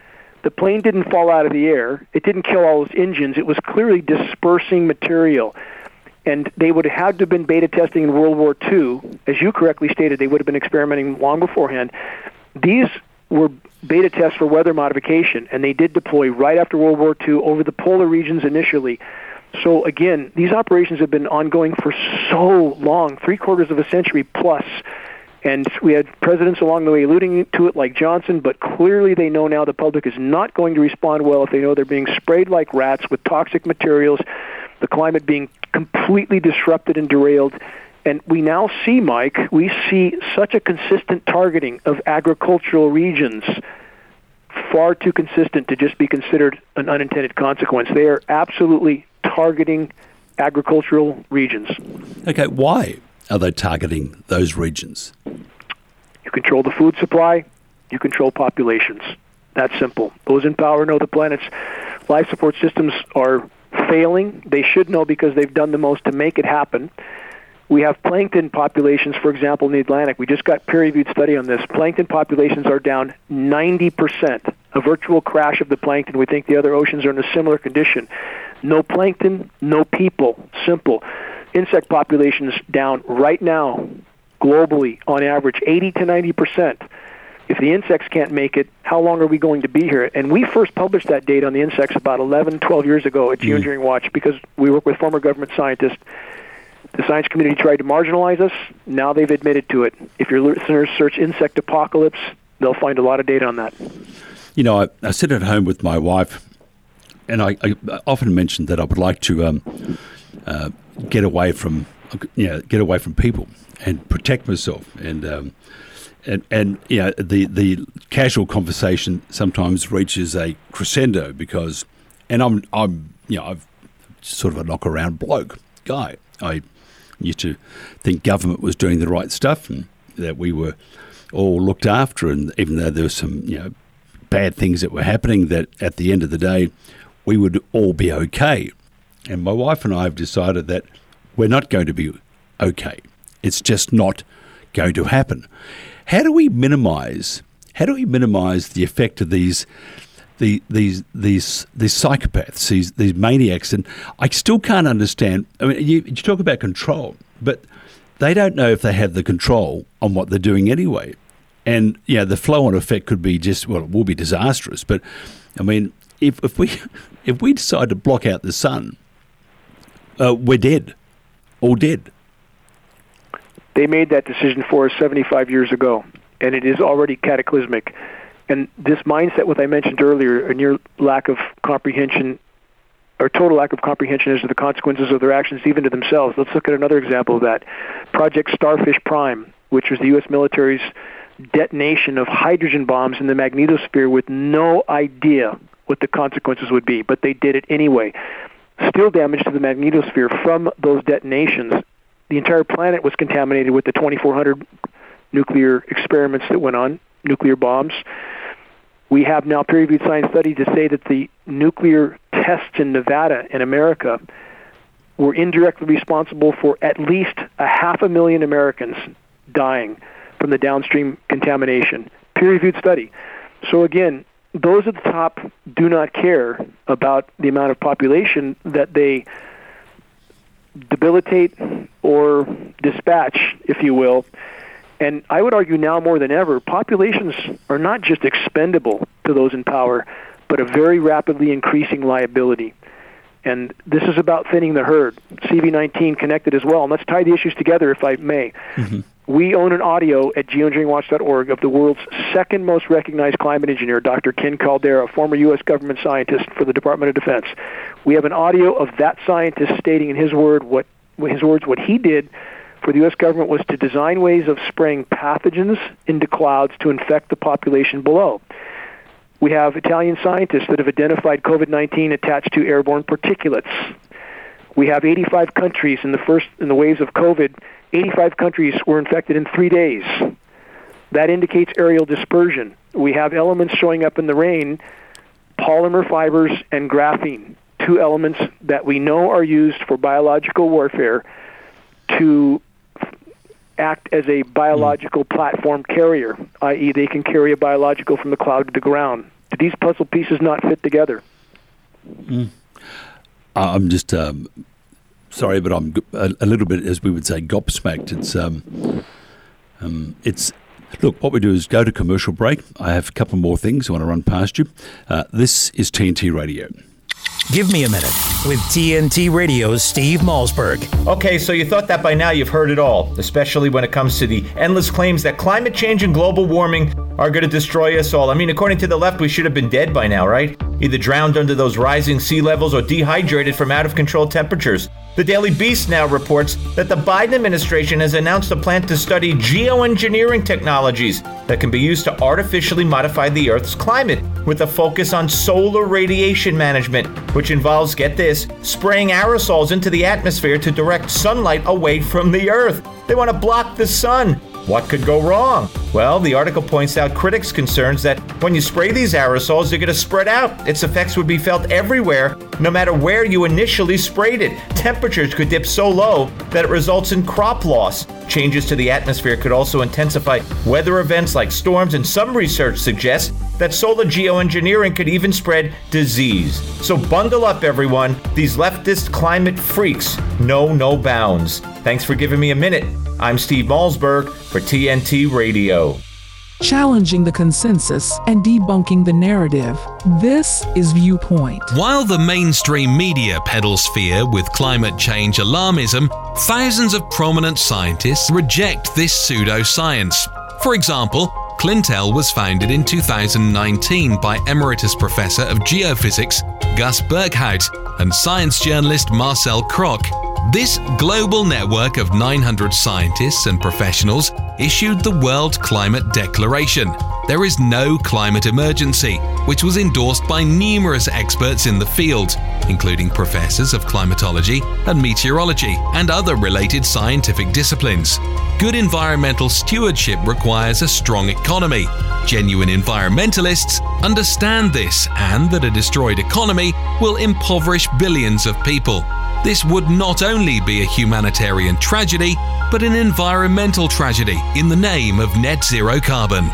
The plane didn't fall out of the air. It didn't kill all those engines. It was clearly dispersing material. And they would have had to have been beta testing in World War Two. As you correctly stated, they would have been experimenting long beforehand. These were beta tests for weather modification, and they did deploy right after World War Two over the polar regions initially. So again, these operations have been ongoing for so long, three quarters of a century plus. And we had presidents along the way alluding to it like Johnson, but clearly they know now the public is not going to respond well if they know they're being sprayed like rats with toxic materials, the climate being completely disrupted and derailed. And we now see, Mike, we see such a consistent targeting of agricultural regions, far too consistent to just be considered an unintended consequence. They are absolutely targeting agricultural regions. Okay, why are they targeting those regions? You control the food supply, you control populations. That's simple. Those in power know the planet's life support systems are failing. They should know because they've done the most to make it happen. We have plankton populations, for example, in the Atlantic. We just got peer-reviewed study on this. Plankton populations are down ninety percent, a virtual crash of the plankton. We think the other oceans are in a similar condition. No plankton, no people. Simple. Insect populations down right now, globally, on average, eighty to ninety percent. If the insects can't make it, how long are we going to be here? And we first published that data on the insects about eleven, twelve years ago at Geoengineering Watch because we work with former government scientists. The science community tried to marginalize us. Now they've admitted to it. If your listeners search insect apocalypse, they'll find a lot of data on that. You know, I, I sit at home with my wife, and I, I often mention that I would like to um, uh, get away from, you know, get away from people and protect myself. And um, and and you know, the the casual conversation sometimes reaches a crescendo because, and I'm I'm you know, I'm sort of a knock around bloke guy. I used to think government was doing the right stuff and that we were all looked after, and even though there were some, you know, bad things that were happening, that at the end of the day we would all be okay. And my wife and I have decided that we're not going to be okay. It's just not going to happen. How do we minimize how do we minimize the effect of these The, these these these psychopaths, these these maniacs? And I still can't understand. I mean, you, you talk about control, but they don't know if they have the control on what they're doing anyway. And yeah, you know, the flow-on effect could be just, well, it will be disastrous. But I mean, if if we if we decide to block out the sun, uh, we're dead, all dead. They made that decision for us seventy-five years ago, and it is already cataclysmic. And this mindset, what I mentioned earlier, and your lack of comprehension, or total lack of comprehension as to the consequences of their actions, even to themselves. Let's look at another example of that. Project Starfish Prime, which was the U S military's detonation of hydrogen bombs in the magnetosphere with no idea what the consequences would be, but they did it anyway. Still damage to the magnetosphere from those detonations. The entire planet was contaminated with the twenty-four hundred nuclear experiments that went on, nuclear bombs. We have now peer-reviewed science studies to say that the nuclear tests in Nevada in America were indirectly responsible for at least a half a million Americans dying from the downstream contamination. Peer-reviewed study. So again, those at the top do not care about the amount of population that they debilitate or dispatch, if you will. And I would argue now more than ever, populations are not just expendable to those in power, but a very rapidly increasing liability. And this is about thinning the herd. C V nineteen connected as well. And let's tie the issues together, if I may. Mm-hmm. We own an audio at geoengineering watch dot org of the world's second most recognized climate engineer, Doctor Ken Caldera, former U S government scientist for the Department of Defense. We have an audio of that scientist stating in his word what his words what he did for the U S government was to design ways of spraying pathogens into clouds to infect the population below. We have Italian scientists that have identified COVID nineteen attached to airborne particulates. We have eighty-five countries in the first in the waves of COVID. eighty-five countries were infected in three days. That indicates aerial dispersion. We have elements showing up in the rain, polymer fibers and graphene, two elements that we know are used for biological warfare to act as a biological platform carrier, that is they can carry a biological from the cloud to the ground. Do these puzzle pieces not fit together? Mm. I'm just um, sorry, but I'm a, a little bit, as we would say, gobsmacked. It's um, um, it's look. What we do is go to commercial break. I have a couple more things I want to run past you. Uh, this is T N T Radio. Give me a minute with T N T Radio's Steve Malzberg. Okay, so you thought that by now you've heard it all, especially when it comes to the endless claims that climate change and global warming are going to destroy us all. I mean, according to the left, we should have been dead by now, right? Either drowned under those rising sea levels or dehydrated from out-of-control temperatures. The Daily Beast now reports that the Biden administration has announced a plan to study geoengineering technologies that can be used to artificially modify the Earth's climate, with a focus on solar radiation management, which involves, get this, spraying aerosols into the atmosphere to direct sunlight away from the Earth. They want to block the sun. What could go wrong? Well, the article points out critics' concerns that when you spray these aerosols, they're going to spread out. Its effects would be felt everywhere, no matter where you initially sprayed it. Temperatures could dip so low that it results in crop loss. Changes to the atmosphere could also intensify weather events like storms, and some research suggests that solar geoengineering could even spread disease. So bundle up, everyone. These leftist climate freaks know no bounds. Thanks for giving me a minute. I'm Steve Malzberg for T N T Radio. Challenging the consensus and debunking the narrative. This is Viewpoint. While the mainstream media peddles fear with climate change alarmism, thousands of prominent scientists reject this pseudoscience. For example, Clintel was founded in two thousand nineteen by Emeritus Professor of Geophysics Gus Burkhout and science journalist Marcel Kroc. This global network of nine hundred scientists and professionals issued the World Climate Declaration. There is no climate emergency, which was endorsed by numerous experts in the field, including professors of climatology and meteorology and other related scientific disciplines. Good environmental stewardship requires a strong economy. Genuine environmentalists understand this, and that a destroyed economy will impoverish billions of people. This would not only be a humanitarian tragedy, but an environmental tragedy in the name of net zero carbon.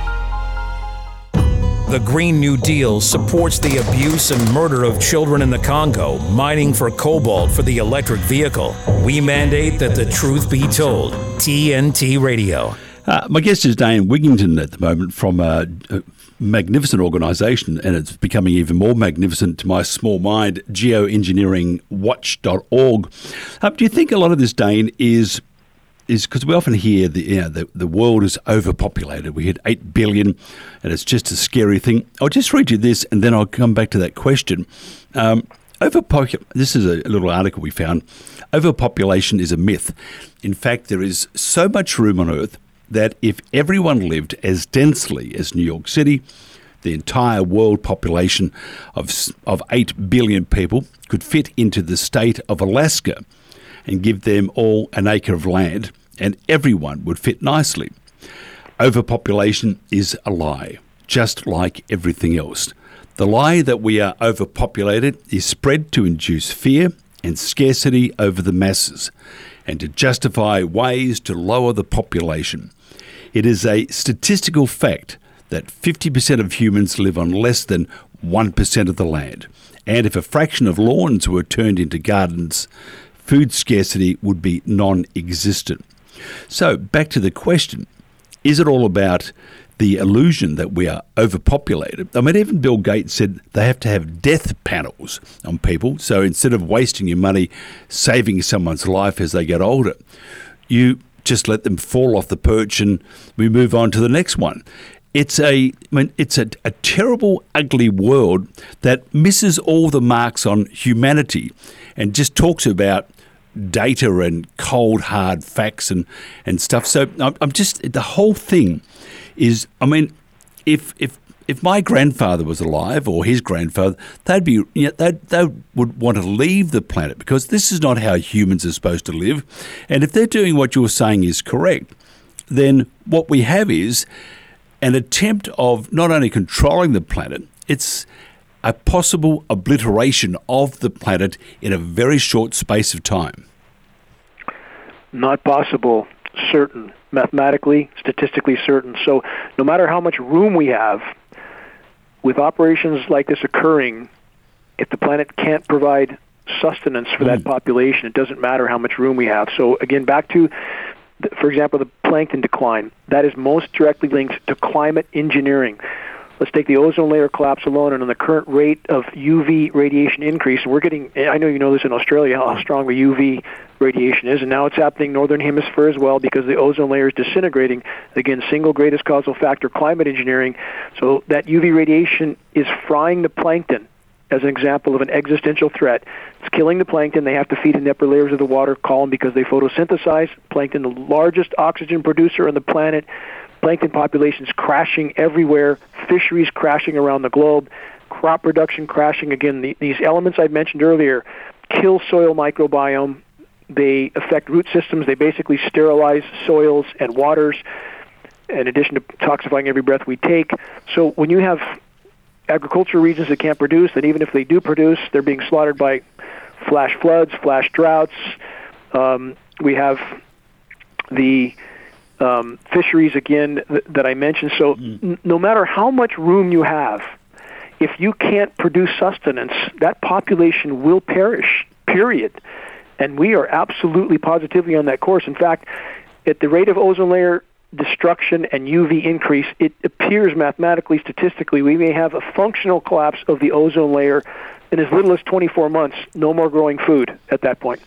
The Green New Deal supports the abuse and murder of children in the Congo, mining for cobalt for the electric vehicle. We mandate that the truth be told. T N T Radio. Uh, my guest is Dane Wigington at the moment from a, a magnificent organisation, and it's becoming even more magnificent to my small mind, geoengineering watch dot org. Uh, do you think a lot of this, Dane, is is because we often hear the, you know, the the world is overpopulated. We hit eight billion, and it's just a scary thing. I'll just read you this, and then I'll come back to that question. Um, overpopu- This is a little article we found. Overpopulation is a myth. In fact, there is so much room on Earth that if everyone lived as densely as New York City, the entire world population of of eight billion people could fit into the state of Alaska and give them all an acre of land, and everyone would fit nicely. Overpopulation is a lie, just like everything else. The lie that we are overpopulated is spread to induce fear and scarcity over the masses, and to justify ways to lower the population. It is a statistical fact that fifty percent of humans live on less than one percent of the land. And if a fraction of lawns were turned into gardens, food scarcity would be non-existent. So back to the question, is it all about the illusion that we are overpopulated? I mean, even Bill Gates said they have to have death panels on people. So instead of wasting your money saving someone's life as they get older, you just let them fall off the perch and we move on to the next one. It's a, I mean, it's a, a terrible, ugly world that misses all the marks on humanity and just talks about data and cold, hard facts and, and stuff. So I'm just, the whole thing is, I mean, if if if my grandfather was alive or his grandfather, they'd be, you know, they they would want to leave the planet because this is not how humans are supposed to live. And if they're doing what you're saying is correct, then what we have is an attempt of not only controlling the planet, it's a possible obliteration of the planet in a very short space of time. Not possible, certain. Mathematically, statistically certain. So no matter how much room we have, with operations like this occurring, if the planet can't provide sustenance for mm. that population, it doesn't matter how much room we have. So again, back to, the, for example, the plankton decline. That is most directly linked to climate engineering. Let's take the ozone layer collapse alone, and on the current rate of U V radiation increase, and we're getting, I know you know this in Australia, how strong the U V radiation is, and now it's happening northern hemisphere as well because the ozone layer is disintegrating. Again, single greatest causal factor, climate engineering. So that U V radiation is frying the plankton as an example of an existential threat. It's killing the plankton. They have to feed in the upper layers of the water column because they photosynthesize. Plankton, the largest oxygen producer on the planet. Plankton populations crashing everywhere, fisheries crashing around the globe, crop production crashing. Again, the, these elements I mentioned earlier kill soil microbiome. They affect root systems. They basically sterilize soils and waters, in addition to toxifying every breath we take. So when you have agricultural regions that can't produce, and even if they do produce, they're being slaughtered by flash floods, flash droughts. Um, we have the Um, fisheries, again, th- that I mentioned. So mm. n- no matter how much room you have, if you can't produce sustenance, that population will perish, period. And we are absolutely positively on that course. In fact, at the rate of ozone layer destruction and U V increase, it appears mathematically, statistically, we may have a functional collapse of the ozone layer in as little as twenty-four months. No more growing food at that point.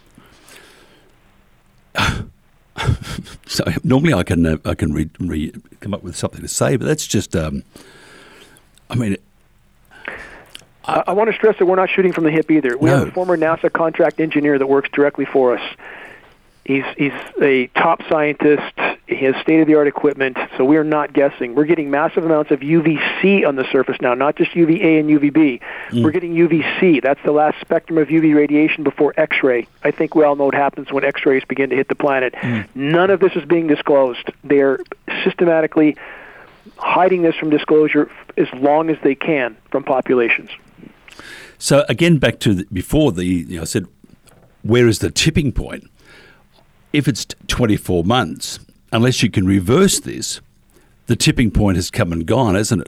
So normally I can uh, I can re, re, come up with something to say, but that's just um, I mean. I, I want to stress that we're not shooting from the hip either. We no. have a former NASA contract engineer that works directly for us. He's he's a top scientist. He has state-of-the-art equipment, so we are not guessing. We're getting massive amounts of U V C on the surface now, not just U V A and U V B. Mm. We're getting U V C. That's the last spectrum of U V radiation before X-ray. I think we all know what happens when X-rays begin to hit the planet. Mm. None of this is being disclosed. They are systematically hiding this from disclosure as long as they can from populations. So again, back to the, before the, you know, I said, where is the tipping point? If it's twenty-four months, unless you can reverse this, the tipping point has come and gone, hasn't it?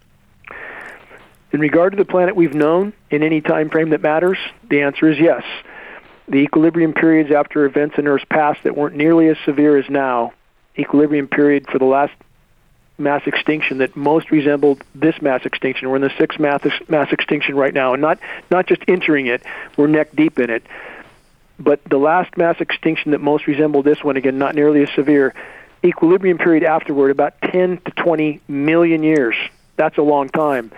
In regard to the planet we've known in any time frame that matters, the answer is yes. The equilibrium periods after events in Earth's past that weren't nearly as severe as now, equilibrium period for the last mass extinction that most resembled this mass extinction. We're in the sixth mass, mass extinction right now, and not, not just entering it, we're neck deep in it. But the last mass extinction that most resembled this one, again, not nearly as severe, equilibrium period afterward, about ten to twenty million years. That's a long time.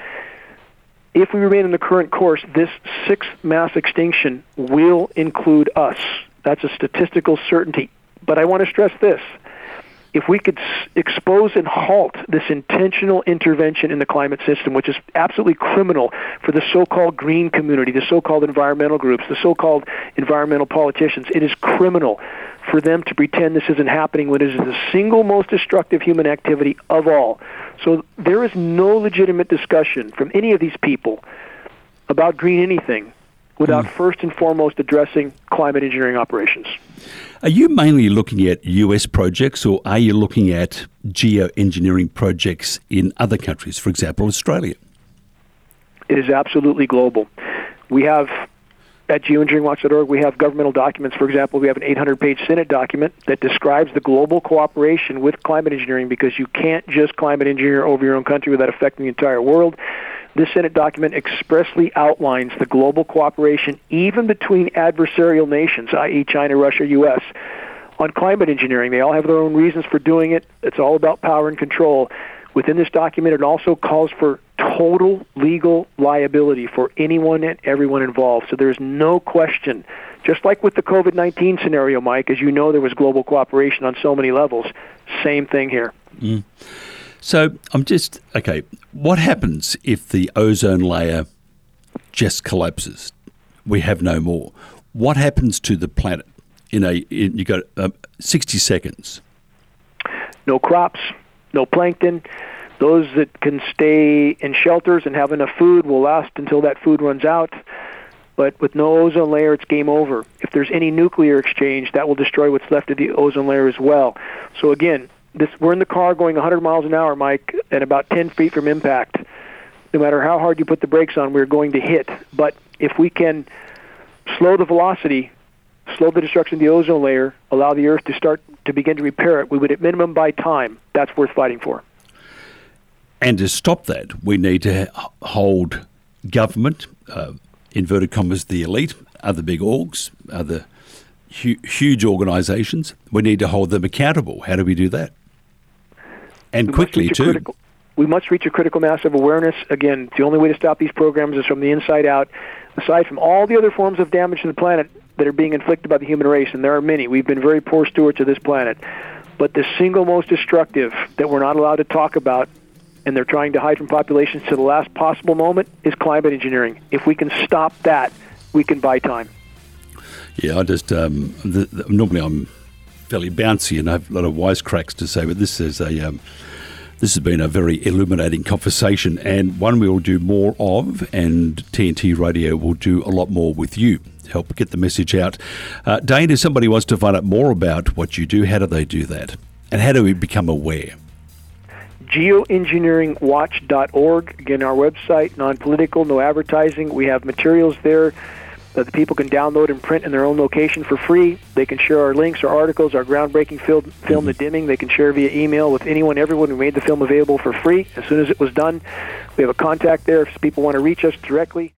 If we remain in the current course, this sixth mass extinction will include us. That's a statistical certainty. But I want to stress this. If we could s- expose and halt this intentional intervention in the climate system, which is absolutely criminal for the so-called green community, the so-called environmental groups, the so-called environmental politicians, it is criminal for them to pretend this isn't happening when it is the single most destructive human activity of all. So there is no legitimate discussion from any of these people about green anything without mm. first and foremost addressing climate engineering operations. Are you mainly looking at U S projects, or are you looking at geoengineering projects in other countries, for example, Australia? It is absolutely global. We have, at geoengineering watch dot org, we have governmental documents. For example, we have an eight hundred page Senate document that describes the global cooperation with climate engineering, because you can't just climate engineer over your own country without affecting the entire world. This Senate document expressly outlines the global cooperation, even between adversarial nations, that is. China, Russia, U S, on climate engineering. They all have their own reasons for doing it. It's all about power and control. Within this document, it also calls for total legal liability for anyone and everyone involved. So there's no question. Just like with the COVID nineteen scenario, Mike, as you know, there was global cooperation on so many levels. Same thing here. Mm. So I'm just, okay, what happens if the ozone layer just collapses? We have no more. What happens to the planet? You know, you got uh, sixty seconds. No crops, no plankton. Those that can stay in shelters and have enough food will last until that food runs out. But with no ozone layer, it's game over. If there's any nuclear exchange, that will destroy what's left of the ozone layer as well. So again, This, we're in the car going one hundred miles an hour, Mike, at about ten feet from impact. no matter how hard you put the brakes on, we're going to hit. But if we can slow the velocity, slow the destruction of the ozone layer, allow the Earth to start to begin to repair it, we would at minimum buy time. That's worth fighting for. And to stop that, we need to hold government, uh, inverted commas, the elite, other big orgs, other hu- huge organisations. We need to hold them accountable. How do we do that? And we quickly, too. Critical, we must reach a critical mass of awareness. Again, the only way to stop these programs is from the inside out. Aside from all the other forms of damage to the planet that are being inflicted by the human race, and there are many, we've been very poor stewards of this planet. But the single most destructive that we're not allowed to talk about, and they're trying to hide from populations to the last possible moment, is climate engineering. If we can stop that, we can buy time. Yeah, I just, um, the, the, normally I'm fairly bouncy and I have a lot of wisecracks to say, but this is a, um, this has been a very illuminating conversation, and one we will do more of, and T N T Radio will do a lot more with you to help get the message out. Uh, Dane, if somebody wants to find out more about what you do, how do they do that? And how do we become aware? geoengineering watch dot org. Again, our website, non-political, no advertising. We have materials there that the people can download and print in their own location for free. They can share our links, our articles, our groundbreaking film, film The Dimming. They can share via email with anyone, everyone. We made the film available for free as soon as it was done. We have a contact there if people want to reach us directly.